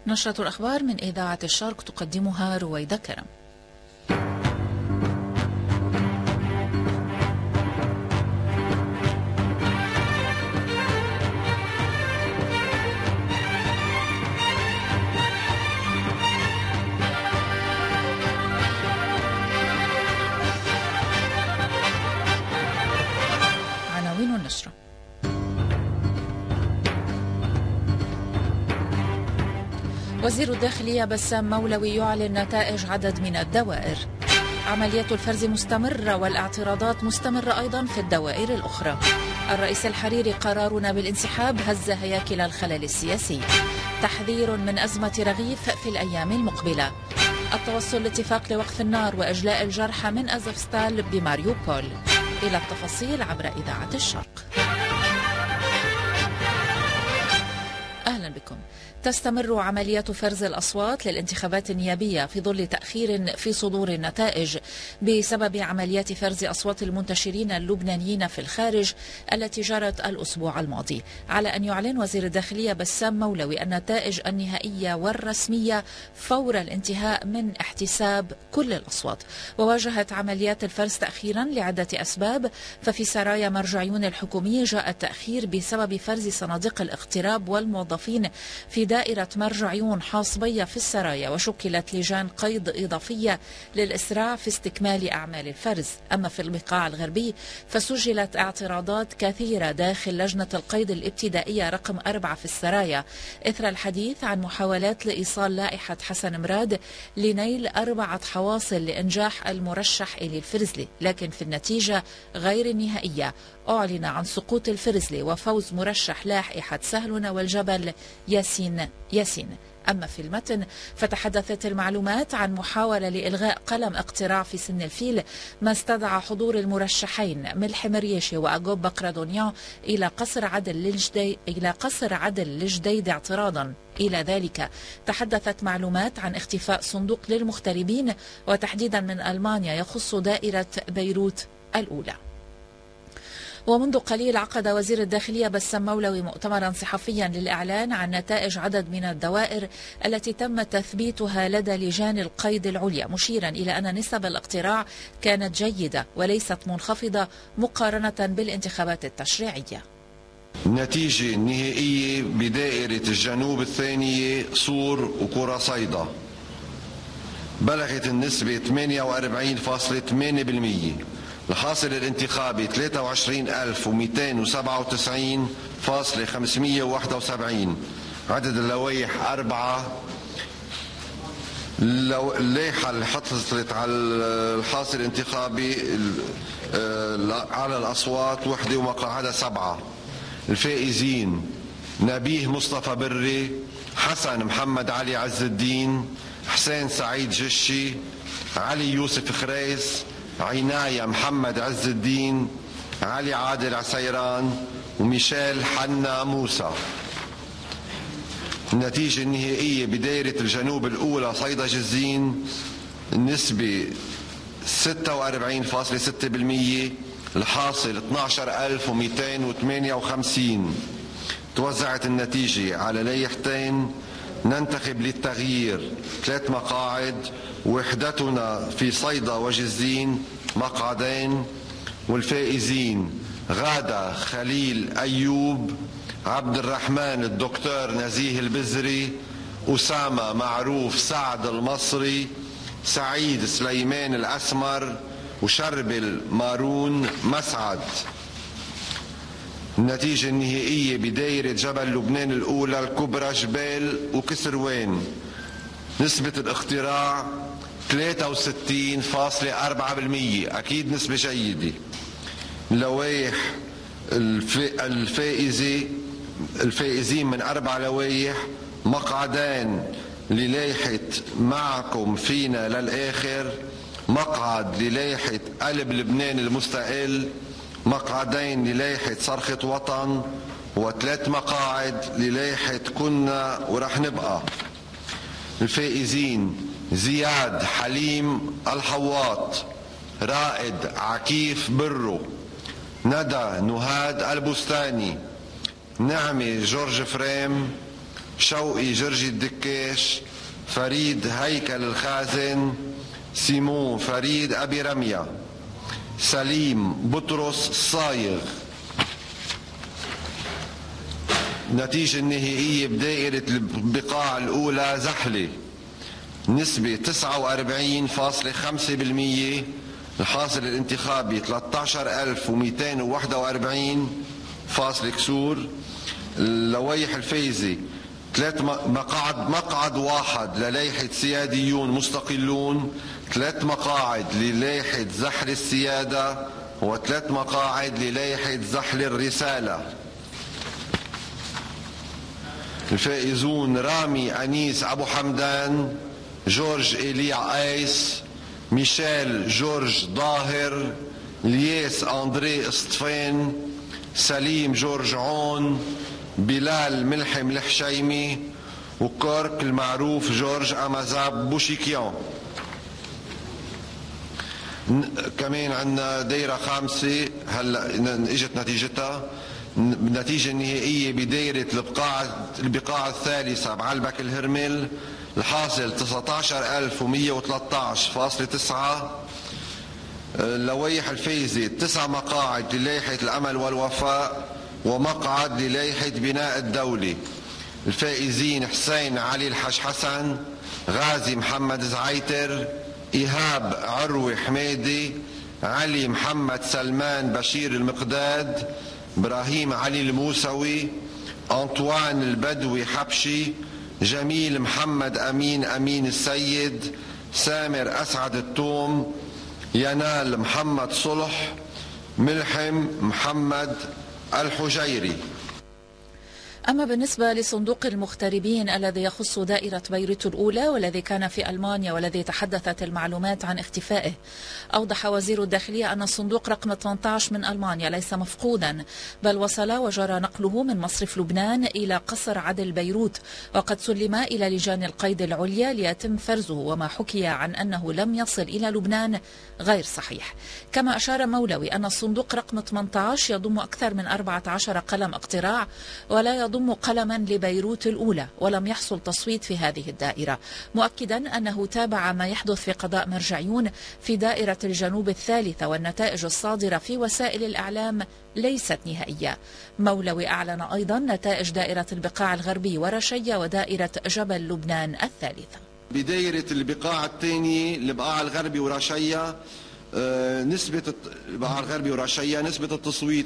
نشرة الأخبار من إذاعة الشرق تقدمها رويدة كرم. عناوين النشرة: وزير الداخلية بسام مولوي يعلن نتائج عدد من الدوائر. عمليات الفرز مستمرة والاعتراضات مستمرة أيضا في الدوائر الأخرى. الرئيس الحريري: قرارنا بالانسحاب هز هياكل الخلل السياسي. تحذير من أزمة رغيف في الأيام المقبلة. التوصل لاتفاق لوقف النار وإجلاء الجرحى من أزفستال بماريوبول. إلى التفاصيل عبر إذاعة الشرق. أهلا بكم. تستمر عمليات فرز الأصوات للانتخابات النيابية في ظل تأخير في صدور النتائج بسبب عمليات فرز أصوات المنتشرين اللبنانيين في الخارج التي جرت الأسبوع الماضي، على أن يعلن وزير الداخلية بسام مولوي النتائج النهائية والرسمية فور الانتهاء من احتساب كل الأصوات. وواجهت عمليات الفرز تأخيرا لعدة أسباب، ففي سرايا مرجعيون الحكومية جاء التأخير بسبب فرز صناديق الاغتراب والموظفين في دائرة مرجعيون حاصبية في السرايا، وشكلت لجان قيد إضافية للإسراع في استكمال أعمال الفرز. أما في البقاع الغربي فسجلت اعتراضات كثيرة داخل لجنة القيد الابتدائية رقم 4 في السرايا إثر الحديث عن محاولات لإيصال لائحة حسن مراد لنيل 4 حواصل لإنجاح المرشح إلي الفرزلي، لكن في النتيجة غير النهائية أعلن عن سقوط الفرزلي وفوز مرشح لائحة سهلنا والجبل ياسين. أما في المتن فتحدثت المعلومات عن محاولة لإلغاء قلم اقتراع في سن الفيل، ما استدعى حضور المرشحين ملحم مريشي وأجوب بقردونيان إلى قصر عدل لجديد اعتراضا. إلى ذلك تحدثت معلومات عن اختفاء صندوق للمغتربين وتحديدا من ألمانيا يخص دائرة بيروت الأولى. ومنذ قليل عقد وزير الداخلية بسام مولوي مؤتمرا صحفيا للإعلان عن نتائج عدد من الدوائر التي تم تثبيتها لدى لجان القيد العليا، مشيرا إلى أن نسب الاقتراع كانت جيدة وليست منخفضة مقارنة بالانتخابات التشريعية. النتيجة النهائية بدائرة الجنوب الثانية صور وكرة صيدا بلغت النسبة 48.8%. الحاصل الانتخابي 23,297.571. عدد اللوائح 4. اللائحة اللي حصلت على الحاصل الانتخابي على الأصوات 1 ومقاعدها 7. الفائزين: نبيه مصطفى بري، حسن محمد علي عز الدين، حسين سعيد جشي، علي يوسف خريس، عناية محمد عز الدين، علي عادل عسيران، وميشيل حنا موسى. النتيجة النهائية بدائرة الجنوب الأولى صيدا جزين النسبة 46.6%. الحاصل 12,258. توزعت النتيجة على لائحتين: ننتخب للتغيير 3 مقاعد، وحدتنا في صيدا وجزين مقعدين. والفائزين: غادة خليل أيوب، عبد الرحمن الدكتور نزيه البزري، أسامة معروف سعد المصري، سعيد سليمان الأسمر، وشربل مارون مسعد. النتيجة النهائية بدائرة جبل لبنان الأولى الكبرى جبال وكسروان نسبة الاقتراع 63.4%، أكيد نسبة جيدة. اللوائح الفائزين من 4 لوائح: مقعدان للائحة معكم فينا للآخر، مقعد للائحة قلب لبنان المستقل، مقعدين للائحة صرخة وطن، و3 مقاعد للائحة كنا ورح نبقى. الفائزين: زياد حليم الحواط، رائد عكيف برو، ندى نهاد البستاني، نعمة جورج فريم، شوقي جرجي الدكاش، فريد هيكل الخازن، سيمون فريد أبي رمية، سليم بطرس الصايغ. النتيجة النهائية بدائرة البقاع الأولى زحلة، نسبة 49.5%، الحاصل الانتخابي 13241 فاصل كسور. اللوائح الفايزة 3 مقعد واحد للائحة سياديون مستقلون، 3 مقاعد للائحة زحل السيادة، و3 مقاعد للائحة زحل الرسالة. الفائزون: رامي أنيس أبو حمدان، جورج إيليا أيس، ميشيل جورج ظاهر، الياس أندري اسطفين، سليم جورج عون، بلال ملحم الحشيمي، وكورك المعروف جورج أمازاب بوشيكيان. كمان عندنا دايرة خامسة هلا اجت نتيجتها. النتيجة النهائية بدايرة البقاع الثالثة بعلبك الهرمل، الحاصل 19113.9. اللوائح الفايزة 9 مقاعد للائحة الأمل والوفاء، ومقعد للائحة بناء الدولة. الفائزين: حسين علي الحاج حسن، غازي محمد زعيتر، إيهاب عروي حميدي، علي محمد سلمان بشير المقداد، إبراهيم علي الموسوي، أنطوان البدوي حبشي، جميل محمد أمين السيد، سامر أسعد التوم، ينال محمد صلح، ملحم محمد الحجيري. أما بالنسبة لصندوق المغتربين الذي يخص دائرة بيروت الأولى والذي كان في ألمانيا والذي تحدثت المعلومات عن اختفائه، أوضح وزير الداخلية أن الصندوق رقم 18 من ألمانيا ليس مفقودا، بل وصل وجرى نقله من مصرف لبنان إلى قصر عدل بيروت، وقد سلم إلى لجان القيد العليا ليتم فرزه، وما حكي عن أنه لم يصل إلى لبنان غير صحيح. كما أشار مولوي أن الصندوق رقم 18 يضم أكثر من 14 قلم اقتراع ولا يضم قلما لبيروت الأولى، ولم يحصل تصويت في هذه الدائرة، مؤكدا أنه تابع ما يحدث في قضاء مرجعيون في دائرة الجنوب الثالثة، والنتائج الصادرة في وسائل الإعلام ليست نهائية. مولوي أعلن أيضا نتائج دائرة البقاع الغربي ورشية ودائرة جبل لبنان الثالثة. بدائرة البقاع الثانية البقاع الغربي ورشية، نسبة البقاع الغربي ورشية نسبة التصويت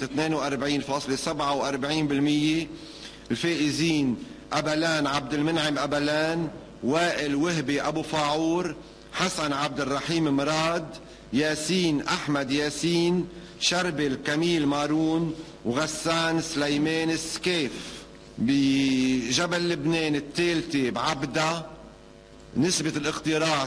42.47%. الفائزين: أبلان عبد المنعم أبلان، وائل وهبي أبو فاعور، حسن عبد الرحيم مراد، ياسين أحمد ياسين، شربل كميل مارون، وغسان سليمان السكيف. بجبل لبنان الثالثة بعبدة نسبة الاقتراع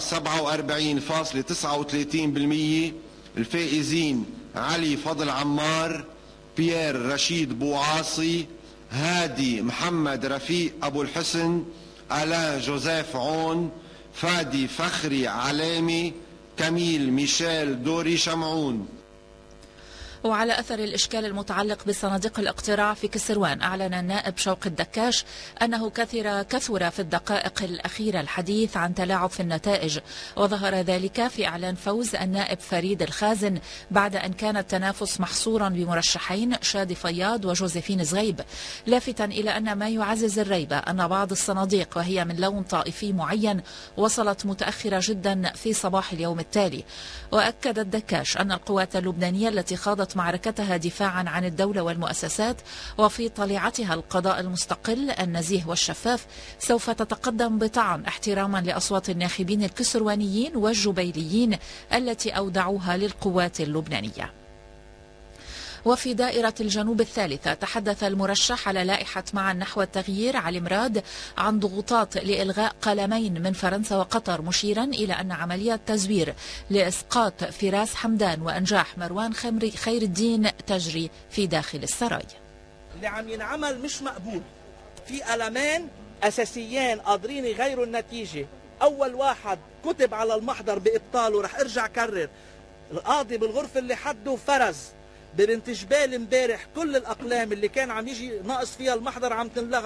47.39%. الفائزين: علي فضل عمار، بيير رشيد بوعاصي، هادي محمد رفيق أبو الحسن، ألان جوزيف عون، فادي فخري علامي، كميل ميشيل دوري شمعون. وعلى أثر الإشكال المتعلق بصناديق الاقتراع في كسروان، أعلن النائب شوق الدكاش أنه كثر في الدقائق الأخيرة الحديث عن تلاعب في النتائج، وظهر ذلك في إعلان فوز النائب فريد الخازن بعد أن كان التنافس محصورا بمرشحين شادي فياض وجوزيفين زغيب، لافتا إلى أن ما يعزز الريبة أن بعض الصناديق وهي من لون طائفي معين وصلت متأخرة جدا في صباح اليوم التالي. وأكد الدكاش أن القوات اللبنانية التي خاضت معركتها دفاعا عن الدولة والمؤسسات وفي طليعتها القضاء المستقل النزيه والشفاف سوف تتقدم بطعن احتراما لأصوات الناخبين الكسروانيين والجبيليين التي أودعوها للقوات اللبنانية. وفي دائرة الجنوب الثالثة تحدث المرشح على لائحة معا نحو التغيير علي مراد عن ضغوطات لإلغاء قلمين من فرنسا وقطر، مشيرا إلى أن عملية تزوير لإسقاط فراس حمدان وأنجاح مروان خير الدين تجري في داخل السراي. اللي عم ينعمل مش مقبول. في قلمين أساسيين قادرين يغيروا النتيجة. أول واحد كتب على المحضر بإبطاله، رح ارجع كرر. القاضي بالغرفة اللي حده فرز ببنت جبال امبارح كل الأقلام اللي كان عم يجي ناقص فيها المحضر عم تنلغى،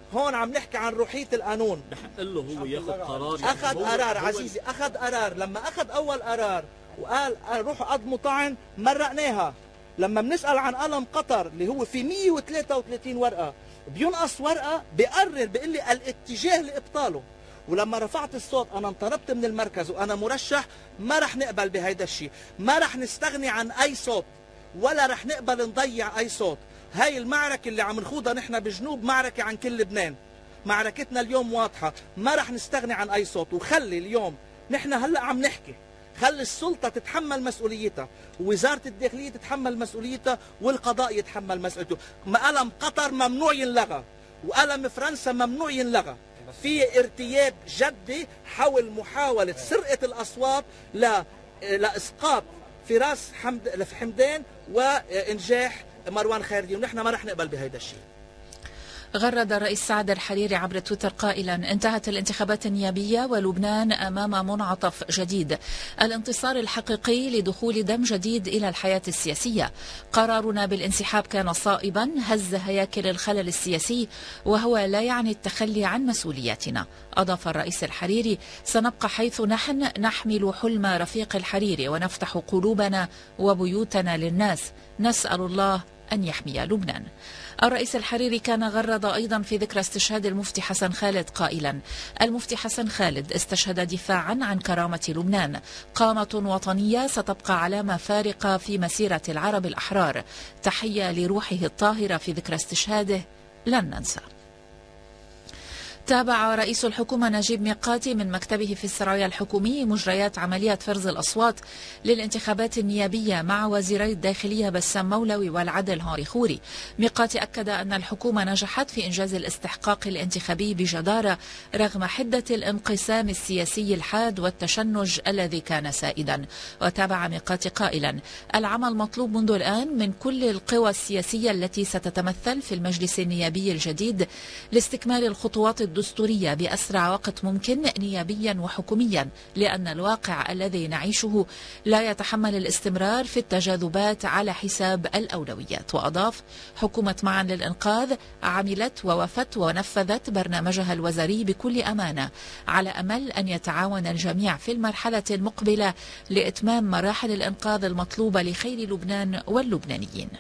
هون عم نحكي عن روحية القانون. بحق له هو ياخذ قرار. أخذ قرار عزيزي، أخذ قرار. لما أخذ أول قرار وقال روحوا قدموا طعن مرقناها. لما بنسأل عن قلم قطر اللي هو في 133 ورقة بينقص ورقة بيقرر بيقول لي الاتجاه لإبطاله. ولما رفعت الصوت أنا انطردت من المركز وأنا مرشح، ما رح نقبل بهيدا الشيء، ما رح نستغني عن أي صوت ولا رح نقبل نضيع أي صوت. هاي المعركة اللي عم نخوضها نحن بجنوب معركة عن كل لبنان. معركتنا اليوم واضحة، ما رح نستغني عن أي صوت. وخلي اليوم نحن هلأ عم نحكي، خلي السلطة تتحمل مسؤوليتها، ووزارة الداخلية تتحمل مسؤوليتها، والقضاء يتحمل مسؤوليته. قلم قطر ممنوع ينلغى، وقلم فرنسا ممنوع ينلغى. في ارتياب جدي حول محاولة سرقة الأصوات لإسقاط فراس حمدان وإنجاح مروان خيردين، ونحن ما رح نقبل بهذا الشيء. غرد الرئيس سعد الحريري عبر تويتر قائلا: انتهت الانتخابات النيابية ولبنان أمام منعطف جديد، الانتصار الحقيقي لدخول دم جديد إلى الحياة السياسية. قرارنا بالانسحاب كان صائبا، هز هياكل الخلل السياسي، وهو لا يعني التخلي عن مسؤولياتنا. أضاف الرئيس الحريري: سنبقى حيث نحمل حلم رفيق الحريري ونفتح قلوبنا وبيوتنا للناس، نسأل الله أن يحمي لبنان. الرئيس الحريري كان غرد أيضا في ذكرى استشهاد المفتي حسن خالد قائلا: المفتي حسن خالد استشهد دفاعا عن كرامة لبنان، قامة وطنية ستبقى علامة فارقة في مسيرة العرب الأحرار. تحية لروحه الطاهرة في ذكرى استشهاده، لن ننسى. تابع رئيس الحكومة نجيب ميقاتي من مكتبه في السرايا الحكومي مجريات عملية فرز الأصوات للانتخابات النيابية مع وزيري الداخلية بسام مولوي والعدل هانري خوري. ميقاتي أكد أن الحكومة نجحت في إنجاز الاستحقاق الانتخابي بجدارة رغم حدة الانقسام السياسي الحاد والتشنج الذي كان سائدا. وتابع ميقاتي قائلا: العمل مطلوب منذ الآن من كل القوى السياسية التي ستتمثل في المجلس النيابي الجديد لاستكمال الخطوات الدستورية بأسرع وقت ممكن نيابيا وحكوميا، لأن الواقع الذي نعيشه لا يتحمل الاستمرار في التجاذبات على حساب الأولويات. وأضاف: حكومة معا للإنقاذ عملت ووفت ونفذت برنامجها الوزاري بكل أمانة، على أمل أن يتعاون الجميع في المرحلة المقبلة لإتمام مراحل الإنقاذ المطلوبة لخير لبنان واللبنانيين.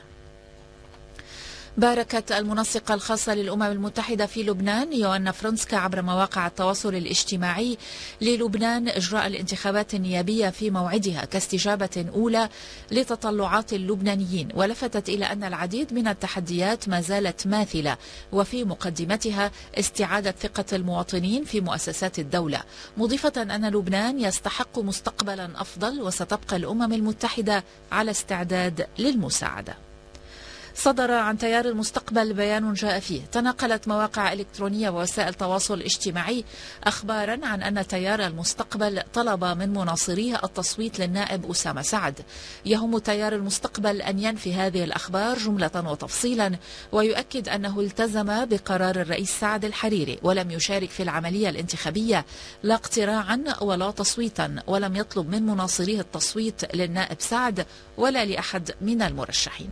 باركت المنسقة الخاصة للأمم المتحدة في لبنان يوأنا فرنسكا عبر مواقع التواصل الاجتماعي للبنان إجراء الانتخابات النيابية في موعدها كاستجابة أولى لتطلعات اللبنانيين، ولفتت إلى أن العديد من التحديات ما زالت ماثلة، وفي مقدمتها استعادة ثقة المواطنين في مؤسسات الدولة، مضيفة أن لبنان يستحق مستقبلا أفضل وستبقى الأمم المتحدة على استعداد للمساعدة. صدر عن تيار المستقبل بيان جاء فيه تناقلت مواقع إلكترونية ووسائل تواصل اجتماعي أخبارا عن أن تيار المستقبل طلب من مناصريه التصويت للنائب أسامة سعد. يهم تيار المستقبل أن ينفي هذه الأخبار جملة وتفصيلا، ويؤكد أنه التزم بقرار الرئيس سعد الحريري ولم يشارك في العملية الانتخابية لا اقتراعا ولا تصويتا، ولم يطلب من مناصريه التصويت للنائب سعد ولا لأحد من المرشحين.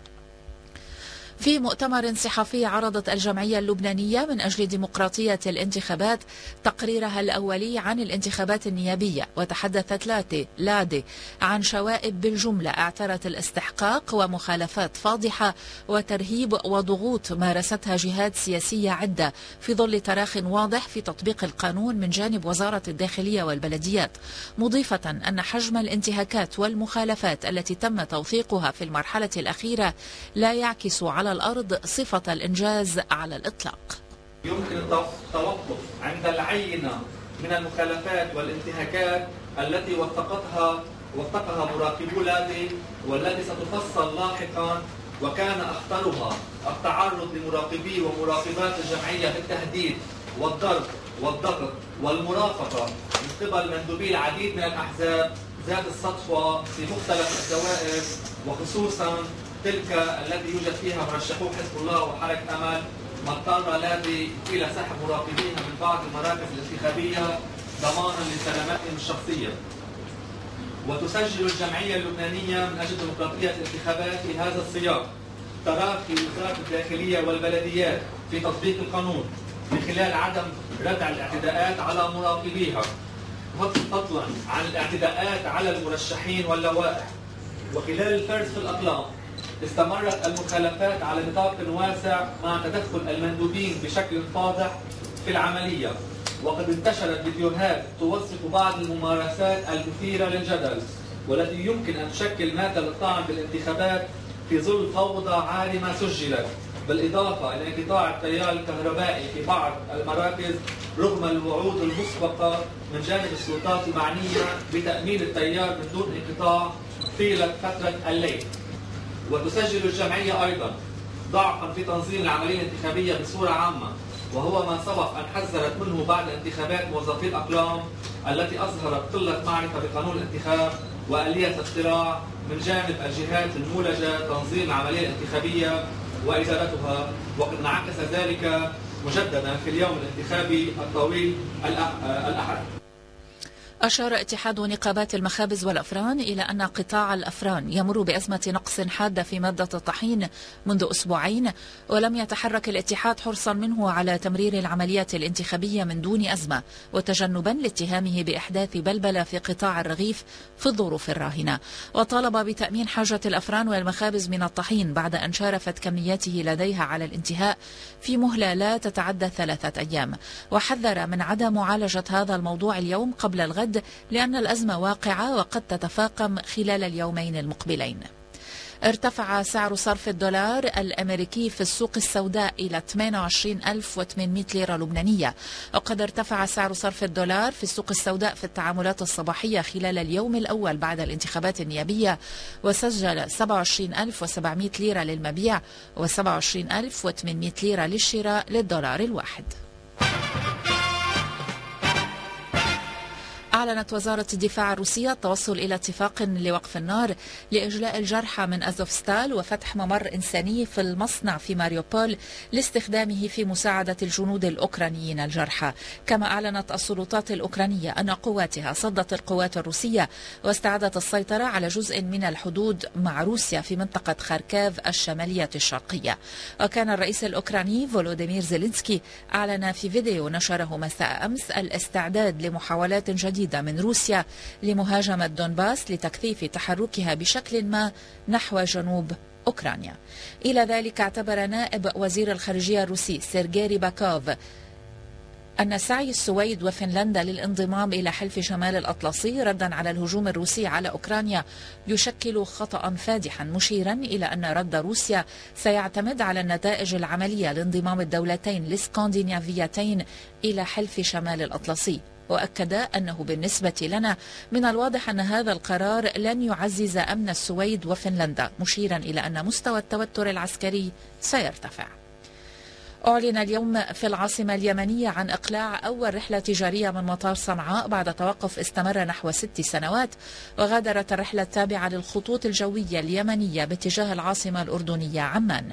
في مؤتمر صحفي عرضت الجمعية اللبنانية من أجل ديمقراطية الانتخابات تقريرها الأولي عن الانتخابات النيابية، وتحدثت لادي عن شوائب بالجملة اعترت الاستحقاق ومخالفات فاضحة وترهيب وضغوط مارستها جهات سياسية عدة في ظل تراخ واضح في تطبيق القانون من جانب وزارة الداخلية والبلديات، مضيفة أن حجم الانتهاكات والمخالفات التي تم توثيقها في المرحلة الأخيرة لا يعكس على الأرض صفة الإنجاز على الإطلاق. يمكن التوقف عند العينة من المخالفات والانتهاكات التي وثقها مراقبو لادي والتي ستفصل لاحقا، وكان أخطرها التعرض لمراقبي ومراقبات الجمعية بالتهديد والضرب والضغط والمرافقة من قبل مندوبي العديد من الأحزاب ذات السطوة في مختلف الدوائر، وخصوصا تلك التي يوجد فيها مرشحو حزب الله وحركة أمل، ما اضطر لادي إلى سحب مراقبيها من بعض المراكز الانتخابية ضمانا لسلامتهم الشخصية. وتسجل الجمعية اللبنانية من أجل ديمقراطية الانتخابات في هذا السياق تراخي وزارة الداخلية والبلديات في تطبيق القانون من خلال عدم ردع الاعتداءات على مراقبيها، فضلا عن الاعتداءات على المرشحين واللوائح. وخلال الفرز في الأقلام استمرت المخالفات على نطاق واسع مع تدخل المندوبين بشكل فاضح في العملية، وقد انتشرت فيديوهات توثق بعض الممارسات المثيرة للجدل والتي يمكن أن تشكل مادة للطعن بالانتخابات في ظل فوضى عارمة سجلت، بالإضافة إلى انقطاع التيار الكهربائي في بعض المراكز رغم الوعود المسبقة من جانب السلطات المعنية بتأمين التيار من دون انقطاع طيلة فترة الليل. وتسجل الجمعية أيضا ضعفا في تنظيم العملية الانتخابية بصورة عامة، وهو ما سبق أن حذرت منه بعد انتخابات موظفي الأقلام التي أظهرت قلة معرفة بقانون الانتخاب وآلية الاقتراع من جانب الجهات المولجة تنظيم العملية الانتخابية وإدارتها، وقد انعكس ذلك مجددا في اليوم الانتخابي الطويل الأحد. أشار اتحاد نقابات المخابز والأفران إلى أن قطاع الأفران يمر بأزمة نقص حادة في مادة الطحين منذ أسبوعين، ولم يتحرك الاتحاد حرصا منه على تمرير العملية الانتخابية من دون أزمة، وتجنبا لاتهامه بإحداث بلبلة في قطاع الرغيف في الظروف الراهنة. وطالب بتأمين حاجة الأفران والمخابز من الطحين بعد أن شارفت كمياته لديها على الانتهاء في مهلة لا تتعدى 3 أيام، وحذر من عدم معالجة هذا الموضوع اليوم قبل الغد لأن الأزمة واقعة وقد تتفاقم خلال اليومين المقبلين. ارتفع سعر صرف الدولار الأمريكي في السوق السوداء إلى 28,800 ليرة لبنانية، وقد ارتفع سعر صرف الدولار في السوق السوداء في التعاملات الصباحية خلال اليوم الأول بعد الانتخابات النيابية، وسجل 27,700 ليرة للمبيع و27,800 ليرة للشراء للدولار الواحد. أعلنت وزارة الدفاع الروسية التوصل إلى اتفاق لوقف النار لإجلاء الجرحى من أزوفستال وفتح ممر إنساني في المصنع في ماريوبول لاستخدامه في مساعدة الجنود الأوكرانيين الجرحى. كما أعلنت السلطات الأوكرانية أن قواتها صدت القوات الروسية واستعادت السيطرة على جزء من الحدود مع روسيا في منطقة خاركيف الشمالية الشرقية. وكان الرئيس الأوكراني فولوديمير زيلينسكي أعلن في فيديو نشره مساء أمس الاستعداد لمحاولات جديدة من روسيا لمهاجمة دونباس لتكثيف تحركها بشكل ما نحو جنوب أوكرانيا. إلى ذلك اعتبر نائب وزير الخارجية الروسي سيرجي ريباكوف أن سعي السويد وفنلندا للانضمام إلى حلف شمال الأطلسي ردا على الهجوم الروسي على أوكرانيا يشكل خطأ فادحا، مشيرا إلى أن رد روسيا سيعتمد على النتائج العملية لانضمام الدولتين الاسكندنافيتين إلى حلف شمال الأطلسي. وأكد أنه بالنسبة لنا من الواضح أن هذا القرار لن يعزز أمن السويد وفنلندا، مشيرا إلى أن مستوى التوتر العسكري سيرتفع. أعلن اليوم في العاصمة اليمنية عن إقلاع أول رحلة تجارية من مطار صنعاء بعد توقف استمر نحو 6 سنوات، وغادرت الرحلة التابعة للخطوط الجوية اليمنية باتجاه العاصمة الأردنية عمان.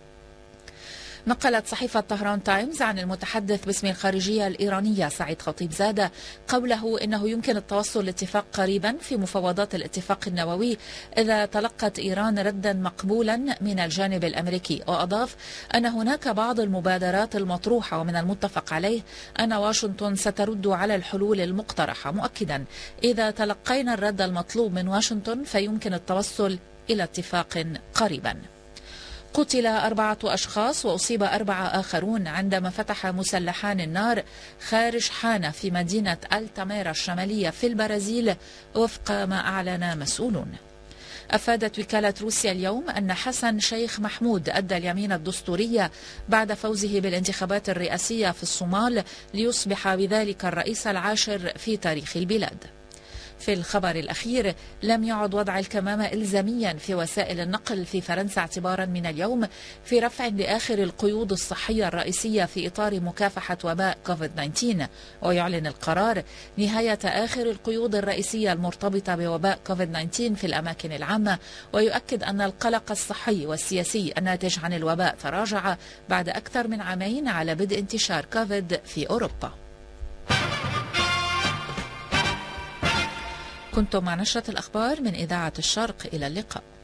نقلت صحيفة طهران تايمز عن المتحدث باسم الخارجية الإيرانية سعيد خطيب زادة قوله إنه يمكن التوصل لاتفاق قريبا في مفاوضات الاتفاق النووي إذا تلقت إيران ردا مقبولا من الجانب الأمريكي. وأضاف أن هناك بعض المبادرات المطروحة ومن المتفق عليه أن واشنطن سترد على الحلول المقترحة، مؤكدا إذا تلقينا الرد المطلوب من واشنطن فيمكن التوصل إلى اتفاق قريبا. قتل 4 أشخاص وأصيب 4 آخرون عندما فتح مسلحان النار خارج حانة في مدينة التاميرا الشمالية في البرازيل وفق ما أعلن مسؤولون. أفادت وكالة روسيا اليوم أن حسن شيخ محمود أدى اليمين الدستورية بعد فوزه بالانتخابات الرئاسية في الصومال ليصبح بذلك الرئيس العاشر في تاريخ البلاد. في الخبر الأخير، لم يعد وضع الكمامة إلزاميا في وسائل النقل في فرنسا اعتبارا من اليوم في رفع لآخر القيود الصحية الرئيسية في إطار مكافحة وباء كوفيد-19، ويعلن القرار نهاية آخر القيود الرئيسية المرتبطة بوباء كوفيد-19 في الأماكن العامة، ويؤكد أن القلق الصحي والسياسي الناتج عن الوباء تراجع بعد أكثر من عامين على بدء انتشار كوفيد في أوروبا. كنتم مع نشرة الأخبار من إذاعة الشرق، إلى اللقاء.